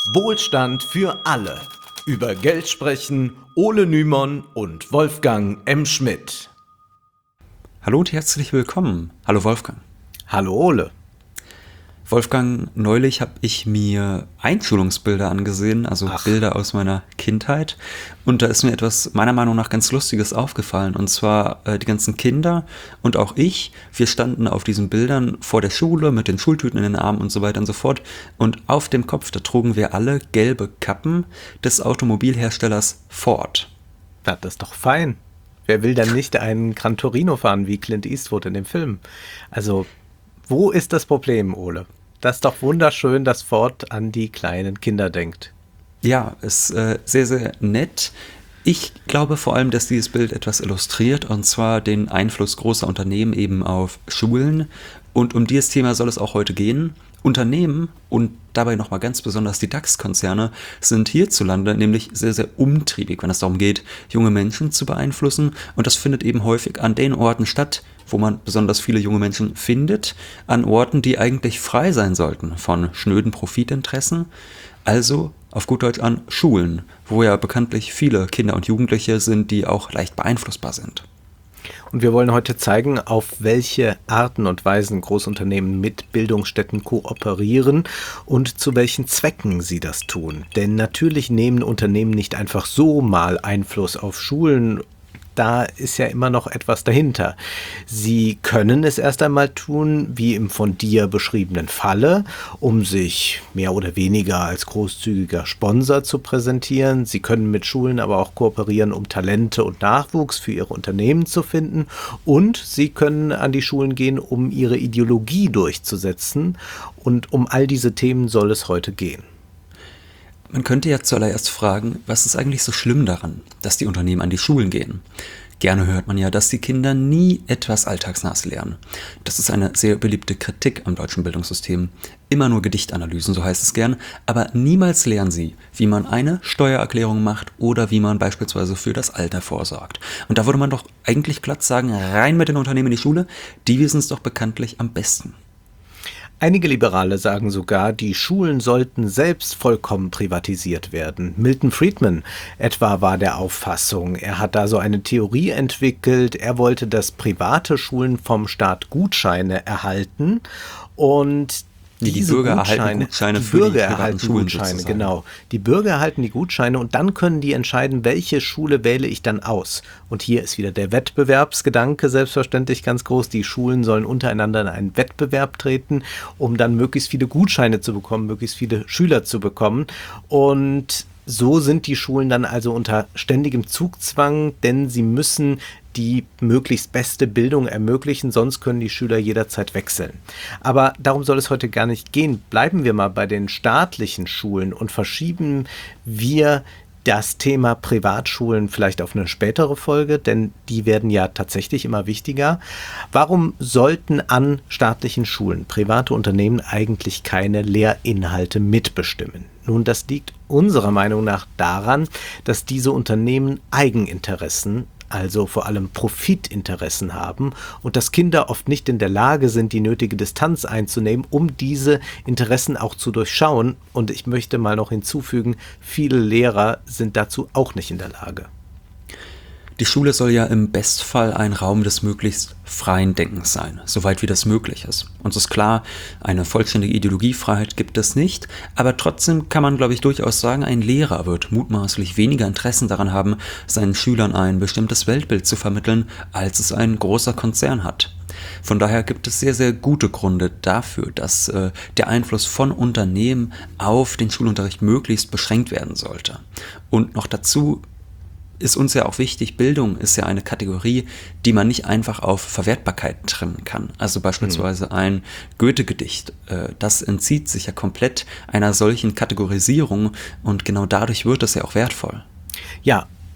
Wohlstand für alle. Über Geld sprechen Ole Nymon und Wolfgang M. Schmidt. Hallo und herzlich willkommen. Hallo Wolfgang. Hallo Ole. Wolfgang, neulich habe ich mir Einschulungsbilder angesehen, also Bilder aus meiner Kindheit. Und da ist mir etwas meiner Meinung nach ganz Lustiges aufgefallen. Und zwar die ganzen Kinder und auch ich, wir standen auf diesen Bildern vor der Schule mit den Schultüten in den Armen und so weiter und so fort. Und auf dem Kopf, da trugen wir alle gelbe Kappen des Automobilherstellers Ford. Das ist doch fein. Wer will dann nicht einen Gran Torino fahren wie Clint Eastwood in dem Film? Also, wo ist das Problem, Ole? Das ist doch wunderschön, dass Ford an die kleinen Kinder denkt. Ja, ist sehr, sehr nett. Ich glaube vor allem, dass dieses Bild etwas illustriert, und zwar den Einfluss großer Unternehmen eben auf Schulen. Und um dieses Thema soll es auch heute gehen. Unternehmen und dabei nochmal ganz besonders die DAX-Konzerne sind hierzulande nämlich sehr, sehr umtriebig, wenn es darum geht, junge Menschen zu beeinflussen. Und das findet eben häufig an den Orten statt, wo man besonders viele junge Menschen findet, an Orten, die eigentlich frei sein sollten von schnöden Profitinteressen. Also auf gut Deutsch an Schulen, wo ja bekanntlich viele Kinder und Jugendliche sind, die auch leicht beeinflussbar sind. Und wir wollen heute zeigen, auf welche Arten und Weisen Großunternehmen mit Bildungsstätten kooperieren und zu welchen Zwecken sie das tun. Denn natürlich nehmen Unternehmen nicht einfach so mal Einfluss auf Schulen. Da ist ja immer noch etwas dahinter. Sie können es erst einmal tun, wie im von dir beschriebenen Falle, um sich mehr oder weniger als großzügiger Sponsor zu präsentieren. Sie können mit Schulen aber auch kooperieren, um Talente und Nachwuchs für ihre Unternehmen zu finden. Und sie können an die Schulen gehen, um ihre Ideologie durchzusetzen. Und um all diese Themen soll es heute gehen. Man könnte ja zuallererst fragen, was ist eigentlich so schlimm daran, dass die Unternehmen an die Schulen gehen? Gerne hört man ja, dass die Kinder nie etwas Alltagsnahes lernen. Das ist eine sehr beliebte Kritik am deutschen Bildungssystem. Immer nur Gedichtanalysen, so heißt es gern, aber niemals lernen sie, wie man eine Steuererklärung macht oder wie man beispielsweise für das Alter vorsorgt. Und da würde man doch eigentlich glatt sagen, rein mit den Unternehmen in die Schule, die wissen es doch bekanntlich am besten. Einige Liberale sagen sogar, die Schulen sollten selbst vollkommen privatisiert werden. Milton Friedman etwa war der Auffassung. Er hat da so eine Theorie entwickelt. Er wollte, dass private Schulen vom Staat Gutscheine erhalten und die Bürger erhalten Gutscheine für die privaten Schulen sozusagen. Genau. Die Bürger erhalten die Gutscheine und dann können die entscheiden, welche Schule wähle ich dann aus. Und hier ist wieder der Wettbewerbsgedanke selbstverständlich ganz groß. Die Schulen sollen untereinander in einen Wettbewerb treten, um dann möglichst viele Gutscheine zu bekommen, möglichst viele Schüler zu bekommen. Und so sind die Schulen dann also unter ständigem Zugzwang, denn sie müssen die möglichst beste Bildung ermöglichen, sonst können die Schüler jederzeit wechseln. Aber darum soll es heute gar nicht gehen. Bleiben wir mal bei den staatlichen Schulen und verschieben wir das Thema Privatschulen vielleicht auf eine spätere Folge, denn die werden ja tatsächlich immer wichtiger. Warum sollten an staatlichen Schulen private Unternehmen eigentlich keine Lehrinhalte mitbestimmen? Nun, das liegt unserer Meinung nach daran, dass diese Unternehmen Eigeninteressen, also vor allem Profitinteressen haben und dass Kinder oft nicht in der Lage sind, die nötige Distanz einzunehmen, um diese Interessen auch zu durchschauen. Und ich möchte mal noch hinzufügen, viele Lehrer sind dazu auch nicht in der Lage. Die Schule soll ja im Bestfall ein Raum des möglichst freien Denkens sein, soweit wie das möglich ist. Uns ist klar, eine vollständige Ideologiefreiheit gibt es nicht, aber trotzdem kann man, glaube ich, durchaus sagen, ein Lehrer wird mutmaßlich weniger Interessen daran haben, seinen Schülern ein bestimmtes Weltbild zu vermitteln, als es ein großer Konzern hat. Von daher gibt es sehr, sehr gute Gründe dafür, dass der Einfluss von Unternehmen auf den Schulunterricht möglichst beschränkt werden sollte. Und noch dazu ist uns ja auch wichtig, Bildung ist ja eine Kategorie, die man nicht einfach auf Verwertbarkeit trimmen kann. Also beispielsweise ein Goethe-Gedicht, das entzieht sich ja komplett einer solchen Kategorisierung und genau dadurch wird es ja auch wertvoll. Ja,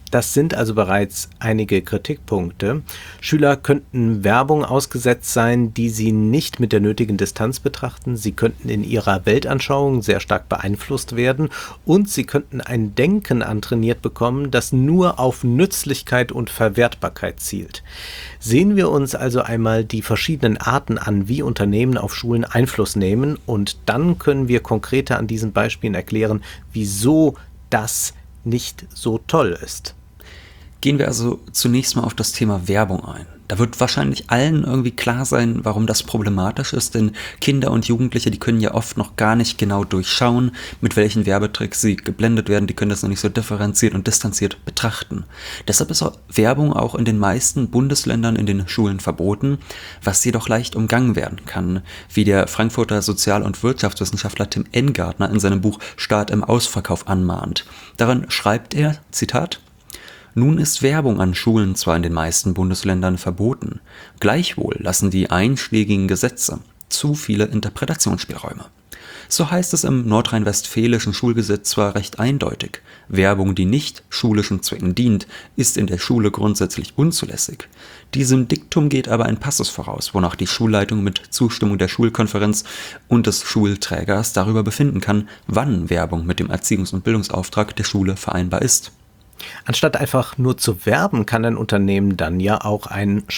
Das sind also bereits einige Kritikpunkte. Schüler könnten Werbung ausgesetzt sein, die sie nicht mit der nötigen Distanz betrachten. Sie könnten in ihrer Weltanschauung sehr stark beeinflusst werden und sie könnten ein Denken antrainiert bekommen, das nur auf Nützlichkeit und Verwertbarkeit zielt. Sehen wir uns also einmal die verschiedenen Arten an, wie Unternehmen auf Schulen Einfluss nehmen, und dann können wir konkreter an diesen Beispielen erklären, wieso das nicht so toll ist. Gehen wir also zunächst mal auf das Thema Werbung ein. Da wird wahrscheinlich allen irgendwie klar sein, warum das problematisch ist, denn Kinder und Jugendliche, die können ja oft noch gar nicht genau durchschauen, mit welchen Werbetricks sie geblendet werden, die können das noch nicht so differenziert und distanziert betrachten. Deshalb ist Werbung auch in den meisten Bundesländern in den Schulen verboten, was jedoch leicht umgangen werden kann, wie der Frankfurter Sozial- und Wirtschaftswissenschaftler Tim Engartner in seinem Buch Staat im Ausverkauf anmahnt. Darin schreibt er, Zitat: Nun ist Werbung an Schulen zwar in den meisten Bundesländern verboten, gleichwohl lassen die einschlägigen Gesetze zu viele Interpretationsspielräume. So heißt es im nordrhein-westfälischen Schulgesetz zwar recht eindeutig: Werbung, die nicht schulischen Zwecken dient, ist in der Schule grundsätzlich unzulässig. Diesem Diktum geht aber ein Passus voraus, wonach die Schulleitung mit Zustimmung der Schulkonferenz und des Schulträgers darüber befinden kann, wann Werbung mit dem Erziehungs- und Bildungsauftrag der Schule vereinbar ist. Anstatt einfach nur zu werben, kann ein Unternehmen dann ja auch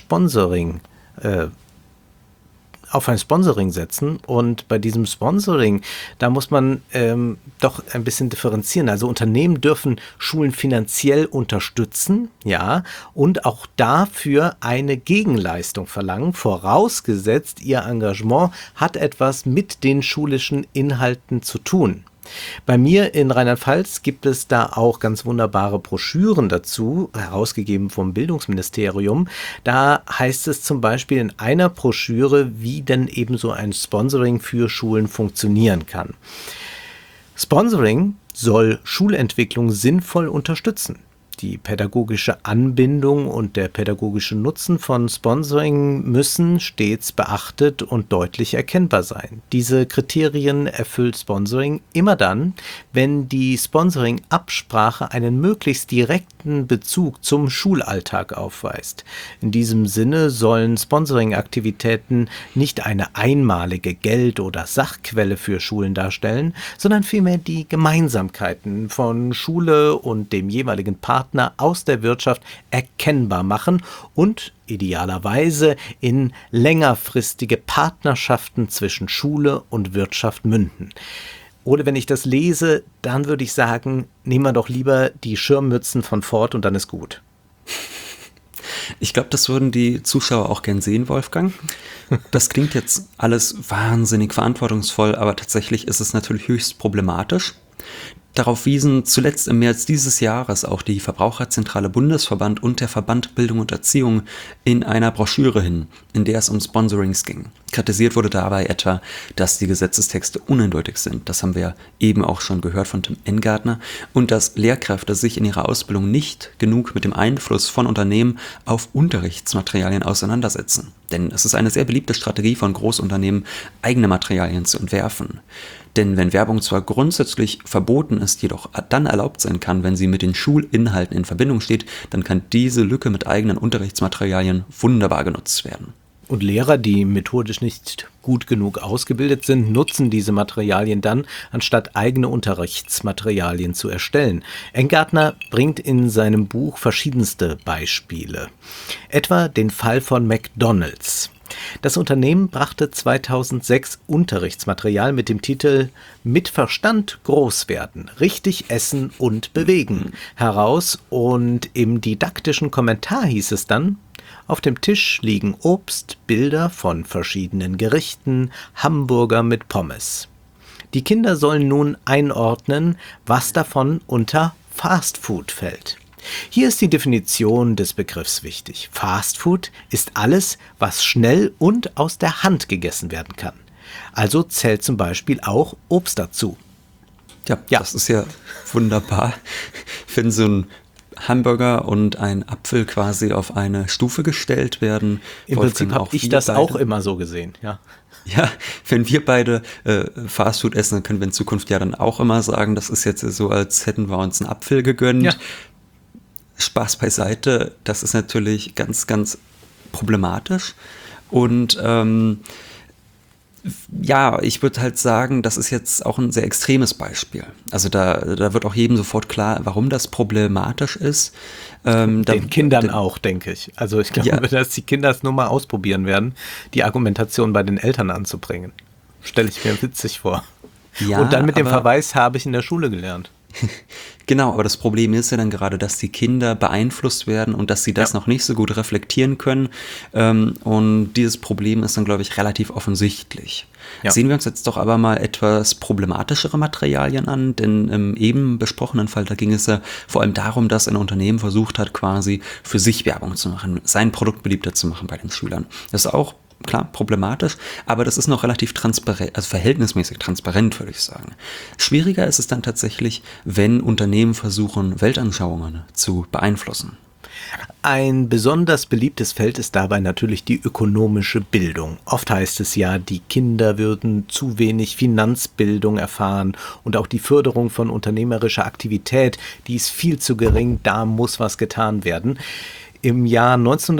auf ein Sponsoring setzen. Und bei diesem Sponsoring, da muss man doch ein bisschen differenzieren. Also Unternehmen dürfen Schulen finanziell unterstützen, ja, und auch dafür eine Gegenleistung verlangen, vorausgesetzt, ihr Engagement hat etwas mit den schulischen Inhalten zu tun. Bei mir in Rheinland-Pfalz gibt es da auch ganz wunderbare Broschüren dazu, herausgegeben vom Bildungsministerium. Da heißt es zum Beispiel in einer Broschüre, wie denn eben so ein Sponsoring für Schulen funktionieren kann. Sponsoring soll Schulentwicklung sinnvoll unterstützen. Die pädagogische Anbindung und der pädagogische Nutzen von Sponsoring müssen stets beachtet und deutlich erkennbar sein. Diese Kriterien erfüllt Sponsoring immer dann, wenn die Sponsoring-Absprache einen möglichst direkten Bezug zum Schulalltag aufweist. In diesem Sinne sollen Sponsoring-Aktivitäten nicht eine einmalige Geld- oder Sachquelle für Schulen darstellen, sondern vielmehr die Gemeinsamkeiten von Schule und dem jeweiligen Partner aus der Wirtschaft erkennbar machen und idealerweise in längerfristige Partnerschaften zwischen Schule und Wirtschaft münden. Oder wenn ich das lese, dann würde ich sagen, nehmen wir doch lieber die Schirmmützen von Ford und dann ist gut. Ich glaube, das würden die Zuschauer auch gern sehen, Wolfgang. Das klingt jetzt alles wahnsinnig verantwortungsvoll, aber tatsächlich ist es natürlich höchst problematisch. Darauf wiesen zuletzt im März dieses Jahres auch die Verbraucherzentrale Bundesverband und der Verband Bildung und Erziehung in einer Broschüre hin, in der es um Sponsorings ging. Kritisiert wurde dabei etwa, dass die Gesetzestexte uneindeutig sind, das haben wir ja eben auch schon gehört von Tim Engartner, und dass Lehrkräfte sich in ihrer Ausbildung nicht genug mit dem Einfluss von Unternehmen auf Unterrichtsmaterialien auseinandersetzen. Denn es ist eine sehr beliebte Strategie von Großunternehmen, eigene Materialien zu entwerfen. Denn wenn Werbung zwar grundsätzlich verboten ist, jedoch dann erlaubt sein kann, wenn sie mit den Schulinhalten in Verbindung steht, dann kann diese Lücke mit eigenen Unterrichtsmaterialien wunderbar genutzt werden. Und Lehrer, die methodisch nicht gut genug ausgebildet sind, nutzen diese Materialien dann, anstatt eigene Unterrichtsmaterialien zu erstellen. Engartner bringt in seinem Buch verschiedenste Beispiele. Etwa den Fall von McDonald's. Das Unternehmen brachte 2006 Unterrichtsmaterial mit dem Titel »Mit Verstand groß werden, richtig essen und bewegen« heraus, und im didaktischen Kommentar hieß es dann: Auf dem Tisch liegen Obst, Bilder von verschiedenen Gerichten, Hamburger mit Pommes. Die Kinder sollen nun einordnen, was davon unter Fastfood fällt. Hier ist die Definition des Begriffs wichtig. Fastfood ist alles, was schnell und aus der Hand gegessen werden kann. Also zählt zum Beispiel auch Obst dazu. Ja, das ist ja wunderbar. Wenn so ein Hamburger und ein Apfel quasi auf eine Stufe gestellt werden. Im Prinzip habe ich das auch immer so gesehen, ja. Ja, wenn wir beide Fastfood essen, dann können wir in Zukunft ja dann auch immer sagen, das ist jetzt so, als hätten wir uns einen Apfel gegönnt. Ja. Spaß beiseite, das ist natürlich ganz, ganz problematisch. Und ja, ich würde halt sagen, das ist jetzt auch ein sehr extremes Beispiel. Also da wird auch jedem sofort klar, warum das problematisch ist. Den Kindern auch, denke ich. Also ich glaube, dass die Kinder es nur mal ausprobieren werden, die Argumentation bei den Eltern anzubringen. Stelle ich mir witzig vor. Ja, und dann mit dem Verweis, habe ich in der Schule gelernt. Genau, aber das Problem ist ja dann gerade, dass die Kinder beeinflusst werden und dass sie das noch nicht so gut reflektieren können. Und dieses Problem ist dann, glaube ich, relativ offensichtlich. Ja. Sehen wir uns jetzt doch aber mal etwas problematischere Materialien an, denn im eben besprochenen Fall, da ging es ja vor allem darum, dass ein Unternehmen versucht hat, quasi für sich Werbung zu machen, sein Produkt beliebter zu machen bei den Schülern. Das ist auch klar, problematisch, aber das ist noch relativ transparent, also verhältnismäßig transparent, würde ich sagen. Schwieriger ist es dann tatsächlich, wenn Unternehmen versuchen, Weltanschauungen zu beeinflussen. Ein besonders beliebtes Feld ist dabei natürlich die ökonomische Bildung. Oft heißt es ja, die Kinder würden zu wenig Finanzbildung erfahren und auch die Förderung von unternehmerischer Aktivität, die ist viel zu gering, da muss was getan werden. Im Jahr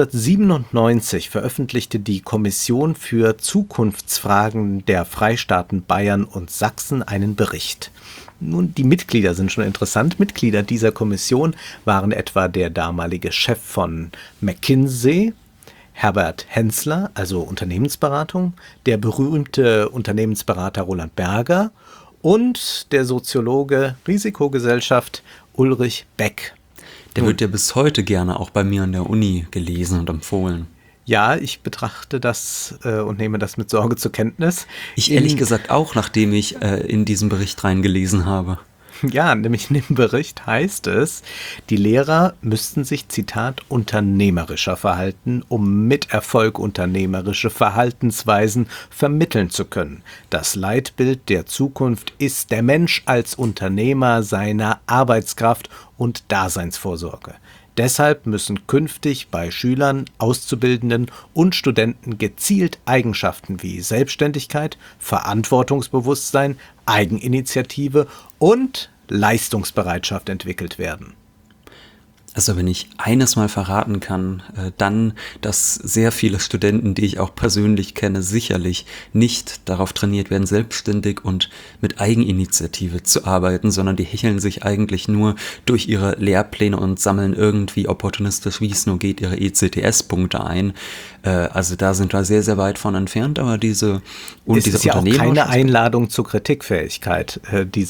1997 veröffentlichte die Kommission für Zukunftsfragen der Freistaaten Bayern und Sachsen einen Bericht. Nun, die Mitglieder sind schon interessant. Mitglieder dieser Kommission waren etwa der damalige Chef von McKinsey, Herbert Hensler, also Unternehmensberatung, der berühmte Unternehmensberater Roland Berger und der Soziologe Risikogesellschaft Ulrich Beck. Der wird ja bis heute gerne auch bei mir an der Uni gelesen und empfohlen. Ja, ich betrachte das und nehme das mit Sorge zur Kenntnis. Ich ehrlich gesagt auch, nachdem ich in diesen Bericht reingelesen habe. Ja, nämlich in dem Bericht heißt es, die Lehrer müssten sich, Zitat, unternehmerischer verhalten, um mit Erfolg unternehmerische Verhaltensweisen vermitteln zu können. Das Leitbild der Zukunft ist der Mensch als Unternehmer seiner Arbeitskraft und Daseinsvorsorge. Deshalb müssen künftig bei Schülern, Auszubildenden und Studenten gezielt Eigenschaften wie Selbstständigkeit, Verantwortungsbewusstsein, Eigeninitiative und Leistungsbereitschaft entwickelt werden. Also wenn ich eines mal verraten kann, dann, dass sehr viele Studenten, die ich auch persönlich kenne, sicherlich nicht darauf trainiert werden, selbstständig und mit Eigeninitiative zu arbeiten, sondern die hecheln sich eigentlich nur durch ihre Lehrpläne und sammeln irgendwie opportunistisch, wie es nur geht, ihre ECTS-Punkte ein. Also da sind wir sehr, sehr weit von entfernt, aber diese ist ja auch keine Einladung zur Kritikfähigkeit,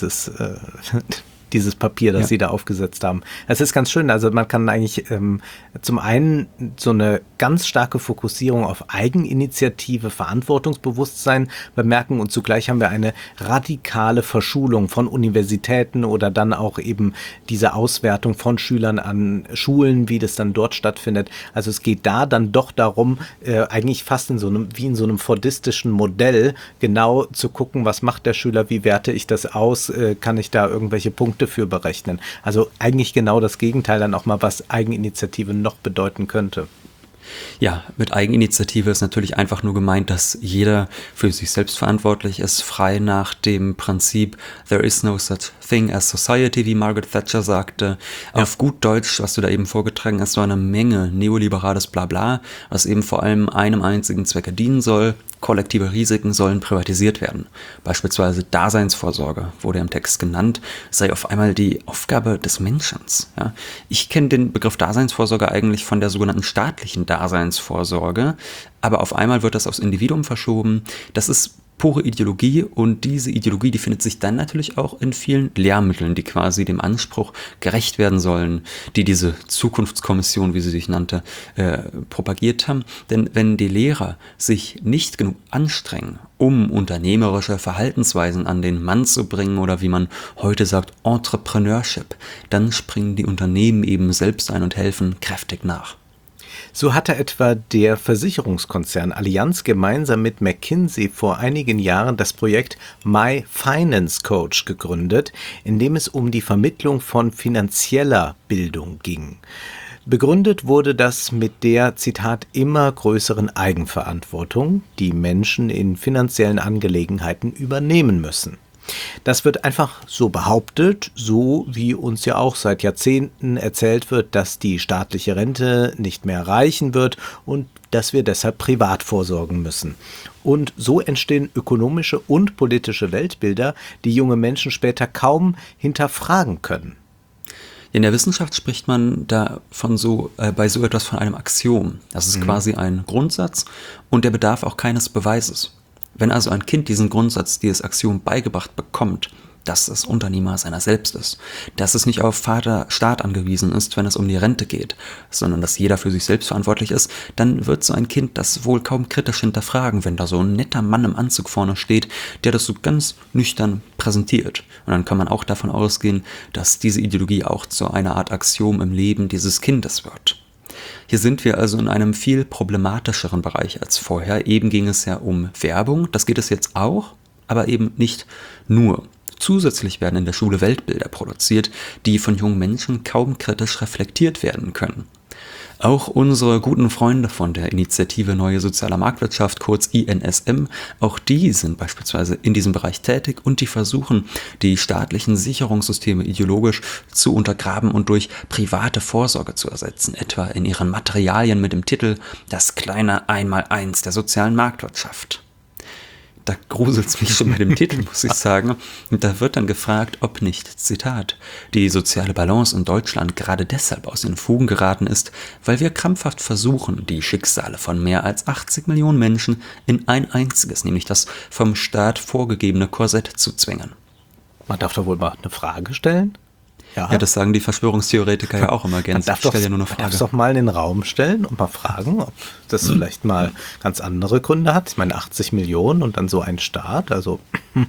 dieses Papier, das Sie da aufgesetzt haben. Es ist ganz schön, also man kann eigentlich zum einen so eine ganz starke Fokussierung auf Eigeninitiative, Verantwortungsbewusstsein bemerken und zugleich haben wir eine radikale Verschulung von Universitäten oder dann auch eben diese Auswertung von Schülern an Schulen, wie das dann dort stattfindet. Also es geht da dann doch darum, eigentlich fast wie in so einem fordistischen Modell genau zu gucken, was macht der Schüler, wie werte ich das aus, kann ich da irgendwelche Punkte für berechnen. Also eigentlich genau das Gegenteil dann auch mal, was Eigeninitiative noch bedeuten könnte. Ja, mit Eigeninitiative ist natürlich einfach nur gemeint, dass jeder für sich selbst verantwortlich ist, frei nach dem Prinzip There is no such thing as society, wie Margaret Thatcher sagte. Ja. Auf gut Deutsch, was du da eben vorgetragen hast, so eine Menge neoliberales Blabla, was eben vor allem einem einzigen Zwecke dienen soll. Kollektive Risiken sollen privatisiert werden. Beispielsweise Daseinsvorsorge, wurde im Text genannt, sei auf einmal die Aufgabe des Menschen. Ja? Ich kenne den Begriff Daseinsvorsorge eigentlich von der sogenannten staatlichen Daseinsvorsorge, aber auf einmal wird das aufs Individuum verschoben. Das ist pure Ideologie und diese Ideologie, die findet sich dann natürlich auch in vielen Lehrmitteln, die quasi dem Anspruch gerecht werden sollen, die diese Zukunftskommission, wie sie sich nannte, propagiert haben. Denn wenn die Lehrer sich nicht genug anstrengen, um unternehmerische Verhaltensweisen an den Mann zu bringen oder wie man heute sagt, Entrepreneurship, dann springen die Unternehmen eben selbst ein und helfen kräftig nach. So hatte etwa der Versicherungskonzern Allianz gemeinsam mit McKinsey vor einigen Jahren das Projekt My Finance Coach gegründet, in dem es um die Vermittlung von finanzieller Bildung ging. Begründet wurde das mit der, Zitat, immer größeren Eigenverantwortung, die Menschen in finanziellen Angelegenheiten übernehmen müssen. Das wird einfach so behauptet, so wie uns ja auch seit Jahrzehnten erzählt wird, dass die staatliche Rente nicht mehr reichen wird und dass wir deshalb privat vorsorgen müssen. Und so entstehen ökonomische und politische Weltbilder, die junge Menschen später kaum hinterfragen können. In der Wissenschaft spricht man da bei so etwas von einem Axiom. Das ist quasi ein Grundsatz und der bedarf auch keines Beweises. Wenn also ein Kind diesen Grundsatz, dieses Axiom beigebracht bekommt, dass es Unternehmer seiner selbst ist, dass es nicht auf Vaterstaat angewiesen ist, wenn es um die Rente geht, sondern dass jeder für sich selbst verantwortlich ist, dann wird so ein Kind das wohl kaum kritisch hinterfragen, wenn da so ein netter Mann im Anzug vorne steht, der das so ganz nüchtern präsentiert. Und dann kann man auch davon ausgehen, dass diese Ideologie auch zu einer Art Axiom im Leben dieses Kindes wird. Hier sind wir also in einem viel problematischeren Bereich als vorher. Eben ging es ja um Werbung, das geht es jetzt auch, aber eben nicht nur. Zusätzlich werden in der Schule Weltbilder produziert, die von jungen Menschen kaum kritisch reflektiert werden können. Auch unsere guten Freunde von der Initiative Neue Soziale Marktwirtschaft, kurz INSM, auch die sind beispielsweise in diesem Bereich tätig und die versuchen, die staatlichen Sicherungssysteme ideologisch zu untergraben und durch private Vorsorge zu ersetzen, etwa in ihren Materialien mit dem Titel »Das kleine Einmaleins der sozialen Marktwirtschaft«. Da gruselt es mich schon bei dem Titel, muss ich sagen. Und da wird dann gefragt, ob nicht, Zitat, die soziale Balance in Deutschland gerade deshalb aus den Fugen geraten ist, weil wir krampfhaft versuchen, die Schicksale von mehr als 80 Millionen Menschen in ein einziges, nämlich das vom Staat vorgegebene Korsett zu zwängen. Man darf doch wohl mal eine Frage stellen? Ja, das sagen die Verschwörungstheoretiker ja auch immer gerne. Man darf es doch mal in den Raum stellen und mal fragen, ob das vielleicht mal ganz andere Gründe hat. Ich meine, 80 Millionen und dann so ein Staat, also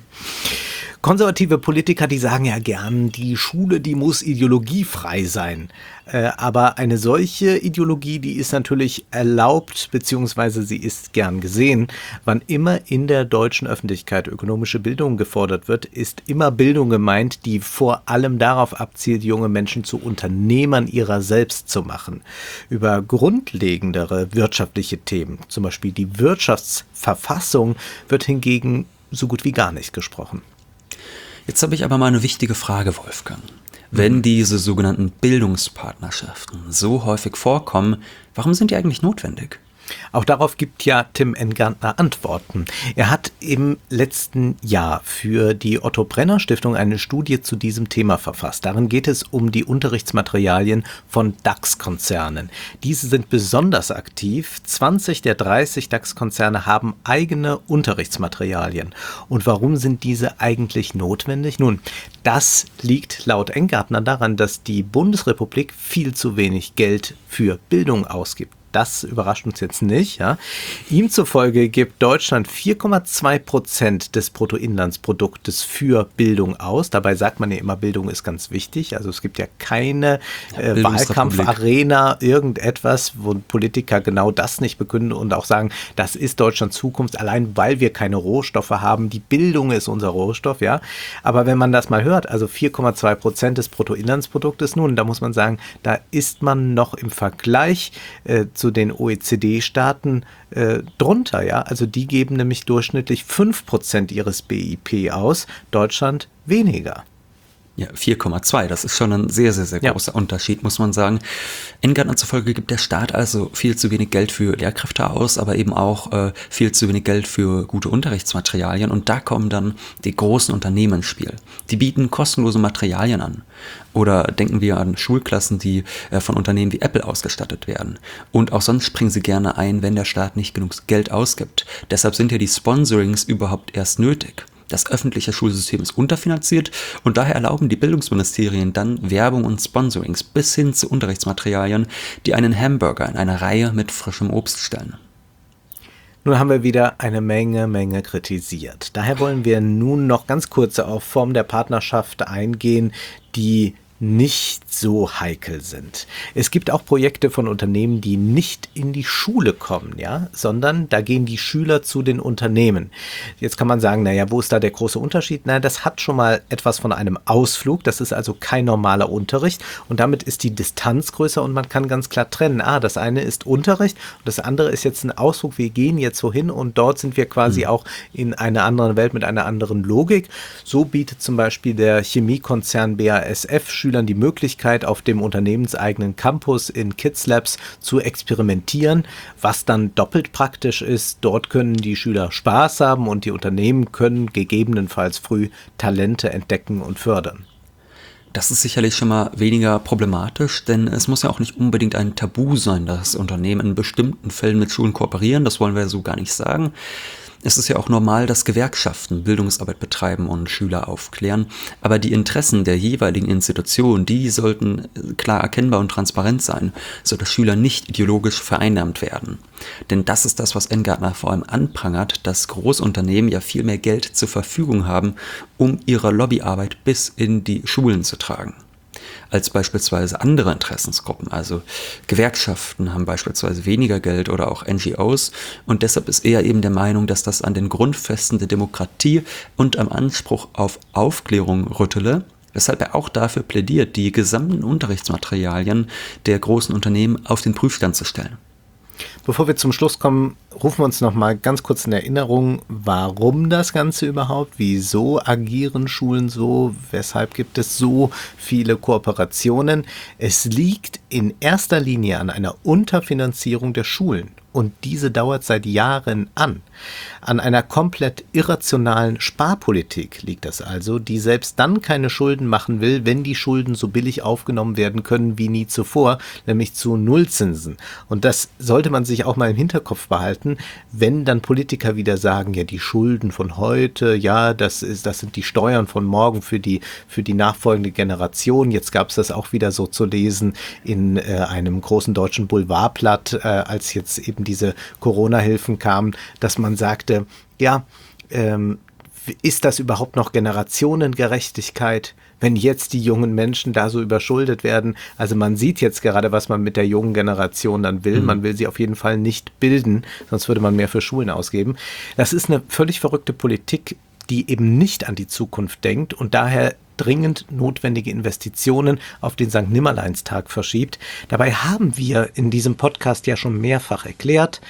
konservative Politiker, die sagen ja gern, die Schule, die muss ideologiefrei sein. Aber eine solche Ideologie, die ist natürlich erlaubt, beziehungsweise sie ist gern gesehen. Wann immer in der deutschen Öffentlichkeit ökonomische Bildung gefordert wird, ist immer Bildung gemeint, die vor allem darauf abzielt, junge Menschen zu Unternehmern ihrer selbst zu machen. Über grundlegendere wirtschaftliche Themen, zum Beispiel die Wirtschaftsverfassung, wird hingegen so gut wie gar nicht gesprochen. Jetzt habe ich aber mal eine wichtige Frage, Wolfgang. Wenn diese sogenannten Bildungspartnerschaften so häufig vorkommen, warum sind die eigentlich notwendig? Auch darauf gibt ja Tim Engartner Antworten. Er hat im letzten Jahr für die Otto-Brenner-Stiftung eine Studie zu diesem Thema verfasst. Darin geht es um die Unterrichtsmaterialien von DAX-Konzernen. Diese sind besonders aktiv. 20 der 30 DAX-Konzerne haben eigene Unterrichtsmaterialien. Und warum sind diese eigentlich notwendig? Nun, das liegt laut Engartner daran, dass die Bundesrepublik viel zu wenig Geld für Bildung ausgibt. Das überrascht uns jetzt nicht. Ja. Ihm zufolge gibt Deutschland 4,2% des Bruttoinlandsproduktes für Bildung aus. Dabei sagt man ja immer, Bildung ist ganz wichtig. Also es gibt ja keine Wahlkampfarena, irgendetwas, wo Politiker genau das nicht bekünden und auch sagen, das ist Deutschlands Zukunft, allein weil wir keine Rohstoffe haben. Die Bildung ist unser Rohstoff, ja. Aber wenn man das mal hört, also 4,2% des Bruttoinlandsproduktes, nun, da muss man sagen, da ist man noch im Vergleich zu den OECD-Staaten drunter, ja. Also die geben nämlich durchschnittlich 5% ihres BIP aus, Deutschland weniger. Ja, 4,2, das ist schon ein sehr, sehr, sehr großer Unterschied, muss man sagen. Engartner zufolge gibt der Staat also viel zu wenig Geld für Lehrkräfte aus, aber eben auch viel zu wenig Geld für gute Unterrichtsmaterialien. Und da kommen dann die großen Unternehmen ins Spiel. Die bieten kostenlose Materialien an. Oder denken wir an Schulklassen, die von Unternehmen wie Apple ausgestattet werden. Und auch sonst springen sie gerne ein, wenn der Staat nicht genug Geld ausgibt. Deshalb sind ja die Sponsorings überhaupt erst nötig. Das öffentliche Schulsystem ist unterfinanziert und daher erlauben die Bildungsministerien dann Werbung und Sponsorings bis hin zu Unterrichtsmaterialien, die einen Hamburger in eine Reihe mit frischem Obst stellen. Nun haben wir wieder eine Menge kritisiert. Daher wollen wir nun noch ganz kurz auf Formen der Partnerschaft eingehen, die nicht so heikel sind. Es gibt auch Projekte von Unternehmen, die nicht in die Schule kommen, ja, sondern da gehen die Schüler zu den Unternehmen. Jetzt kann man sagen, naja, wo ist da der große Unterschied? Naja, das hat schon mal etwas von einem Ausflug, das ist also kein normaler Unterricht und damit ist die Distanz größer und man kann ganz klar trennen, das eine ist Unterricht und das andere ist jetzt ein Ausflug, wir gehen jetzt wohin und dort sind wir quasi auch in einer anderen Welt mit einer anderen Logik. So bietet zum Beispiel der Chemiekonzern BASF Schülern die Möglichkeit, auf dem unternehmenseigenen Campus in Kids Labs zu experimentieren, was dann doppelt praktisch ist. Dort können die Schüler Spaß haben und die Unternehmen können gegebenenfalls früh Talente entdecken und fördern. Das ist sicherlich schon mal weniger problematisch, denn es muss ja auch nicht unbedingt ein Tabu sein, dass Unternehmen in bestimmten Fällen mit Schulen kooperieren. Das wollen wir so gar nicht sagen. Es ist ja auch normal, dass Gewerkschaften Bildungsarbeit betreiben und Schüler aufklären, aber die Interessen der jeweiligen Institution, die sollten klar erkennbar und transparent sein, sodass Schüler nicht ideologisch vereinnahmt werden. Denn das ist das, was Engartner vor allem anprangert, dass Großunternehmen ja viel mehr Geld zur Verfügung haben, um ihre Lobbyarbeit bis in die Schulen zu tragen, als beispielsweise andere Interessensgruppen. Also Gewerkschaften haben beispielsweise weniger Geld oder auch NGOs und deshalb ist er eben der Meinung, dass das an den Grundfesten der Demokratie und am Anspruch auf Aufklärung rüttele, weshalb er auch dafür plädiert, die gesamten Unterrichtsmaterialien der großen Unternehmen auf den Prüfstand zu stellen. Bevor wir zum Schluss kommen, rufen wir uns noch mal ganz kurz in Erinnerung, warum das Ganze überhaupt, wieso agieren Schulen so, weshalb gibt es so viele Kooperationen. Es liegt in erster Linie an einer Unterfinanzierung der Schulen und diese dauert seit Jahren an. An einer komplett irrationalen Sparpolitik liegt das also, die selbst dann keine Schulden machen will, wenn die Schulden so billig aufgenommen werden können wie nie zuvor, nämlich zu Nullzinsen. Und das sollte man sich auch mal im Hinterkopf behalten, wenn dann Politiker wieder sagen, ja, die Schulden von heute, ja, das sind die Steuern von morgen für die nachfolgende Generation. Jetzt gab es das auch wieder so zu lesen in einem großen deutschen Boulevardblatt, als jetzt eben diese Corona-Hilfen kamen, dass man sagte, ja, ist das überhaupt noch Generationengerechtigkeit, wenn jetzt die jungen Menschen da so überschuldet werden? Also man sieht jetzt gerade, was man mit der jungen Generation dann will. Man will sie auf jeden Fall nicht bilden, sonst würde man mehr für Schulen ausgeben. Das ist eine völlig verrückte Politik, die eben nicht an die Zukunft denkt und daher dringend notwendige Investitionen auf den Sankt-Nimmerleins-Tag verschiebt. Dabei haben wir in diesem Podcast ja schon mehrfach erklärt,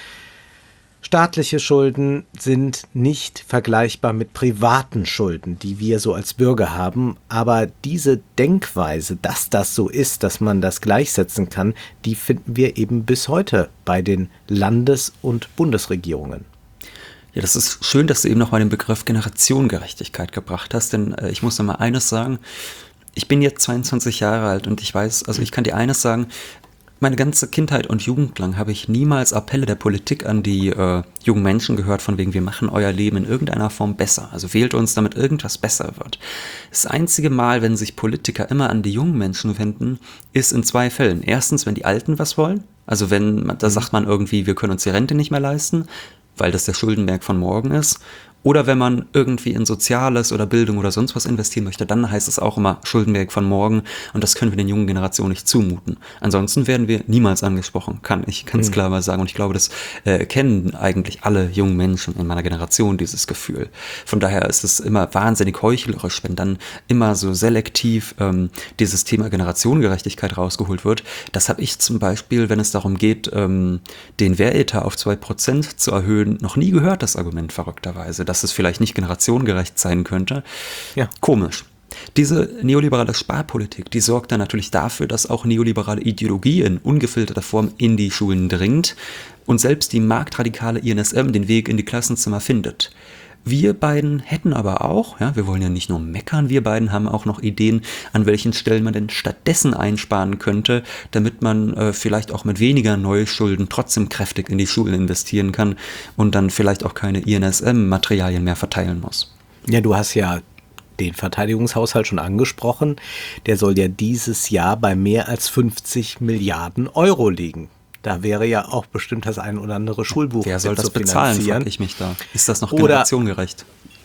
staatliche Schulden sind nicht vergleichbar mit privaten Schulden, die wir so als Bürger haben. Aber diese Denkweise, dass das so ist, dass man das gleichsetzen kann, die finden wir eben bis heute bei den Landes- und Bundesregierungen. Ja, das ist schön, dass du eben noch mal den Begriff Generationengerechtigkeit gebracht hast, denn ich muss noch mal eines sagen. Ich bin jetzt 22 Jahre alt und ich weiß, also ich kann dir eines sagen, meine ganze Kindheit und Jugend lang habe ich niemals Appelle der Politik an die jungen Menschen gehört, von wegen, wir machen euer Leben in irgendeiner Form besser. Also wählt uns, damit irgendwas besser wird. Das einzige Mal, wenn sich Politiker immer an die jungen Menschen wenden, ist in zwei Fällen. Erstens, wenn die Alten was wollen. Also da sagt man irgendwie, wir können uns die Rente nicht mehr leisten, weil das der Schuldenberg von morgen ist. Oder wenn man irgendwie in Soziales oder Bildung oder sonst was investieren möchte, dann heißt es auch immer Schuldenberg von morgen und das können wir den jungen Generationen nicht zumuten. Ansonsten werden wir niemals angesprochen, kann ich ganz klar mal sagen. Und ich glaube, das kennen eigentlich alle jungen Menschen in meiner Generation, dieses Gefühl. Von daher ist es immer wahnsinnig heuchlerisch, wenn dann immer so selektiv dieses Thema Generationengerechtigkeit rausgeholt wird. Das habe ich zum Beispiel, wenn es darum geht, den Wehretat auf 2% zu erhöhen, noch nie gehört, das Argument verrückterweise, dass es vielleicht nicht generationengerecht sein könnte. Ja. Komisch. Diese neoliberale Sparpolitik, die sorgt dann natürlich dafür, dass auch neoliberale Ideologie in ungefilterter Form in die Schulen dringt und selbst die marktradikale INSM den Weg in die Klassenzimmer findet. Wir beiden hätten aber auch, ja, wir wollen ja nicht nur meckern, wir beiden haben auch noch Ideen, an welchen Stellen man denn stattdessen einsparen könnte, damit man vielleicht auch mit weniger Neuschulden trotzdem kräftig in die Schulen investieren kann und dann vielleicht auch keine INSM-Materialien mehr verteilen muss. Ja, du hast ja den Verteidigungshaushalt schon angesprochen. Der soll ja dieses Jahr bei mehr als 50 Milliarden Euro liegen. Da wäre ja auch bestimmt das ein oder andere Schulbuch. Wer soll das bezahlen, frage ich mich da. Ist das noch generationengerecht?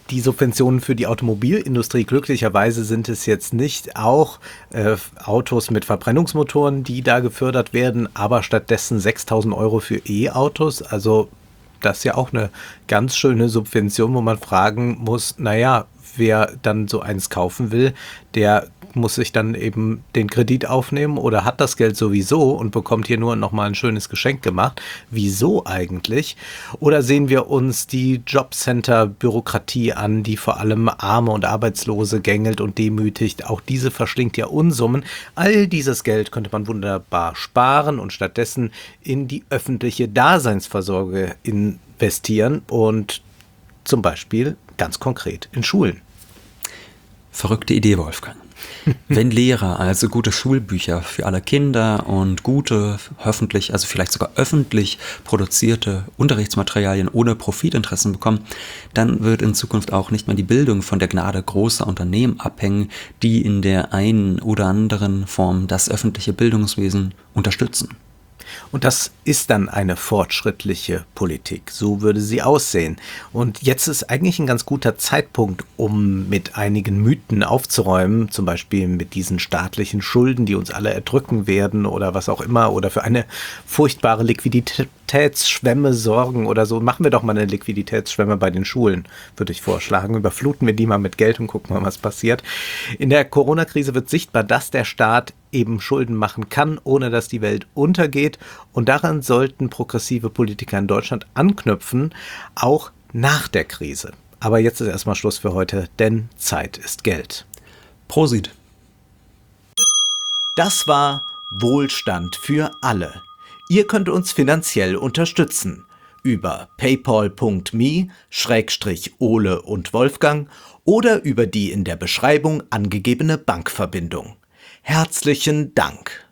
die Subventionen für die Automobilindustrie, glücklicherweise sind es jetzt nicht auch Autos mit Verbrennungsmotoren, die da gefördert werden, aber stattdessen 6.000 Euro für E-Autos. Also das ist ja auch eine ganz schöne Subvention, wo man fragen muss, naja, wer dann so eins kaufen will, der muss sich dann eben den Kredit aufnehmen oder hat das Geld sowieso und bekommt hier nur nochmal ein schönes Geschenk gemacht. Wieso eigentlich? Oder sehen wir uns die Jobcenter-Bürokratie an, die vor allem Arme und Arbeitslose gängelt und demütigt? Auch diese verschlingt ja Unsummen. All dieses Geld könnte man wunderbar sparen und stattdessen in die öffentliche Daseinsvorsorge investieren und zum Beispiel ganz konkret in Schulen. Verrückte Idee, Wolfgang. Wenn Lehrer also gute Schulbücher für alle Kinder und gute, hoffentlich, also vielleicht sogar öffentlich produzierte Unterrichtsmaterialien ohne Profitinteressen bekommen, dann wird in Zukunft auch nicht mehr die Bildung von der Gnade großer Unternehmen abhängen, die in der einen oder anderen Form das öffentliche Bildungswesen unterstützen. Und das ist dann eine fortschrittliche Politik. So würde sie aussehen. Und jetzt ist eigentlich ein ganz guter Zeitpunkt, um mit einigen Mythen aufzuräumen, zum Beispiel mit diesen staatlichen Schulden, die uns alle erdrücken werden oder was auch immer, oder für eine furchtbare Liquiditätsschwemme sorgen oder so. Machen wir doch mal eine Liquiditätsschwemme bei den Schulen, würde ich vorschlagen. Überfluten wir die mal mit Geld und gucken mal, was passiert. In der Corona-Krise wird sichtbar, dass der Staat eben Schulden machen kann, ohne dass die Welt untergeht. Und daran sollten progressive Politiker in Deutschland anknüpfen, auch nach der Krise. Aber jetzt ist erstmal Schluss für heute, denn Zeit ist Geld. Prosit! Das war Wohlstand für alle. Ihr könnt uns finanziell unterstützen über paypal.me/Ole und Wolfgang oder über die in der Beschreibung angegebene Bankverbindung. Herzlichen Dank!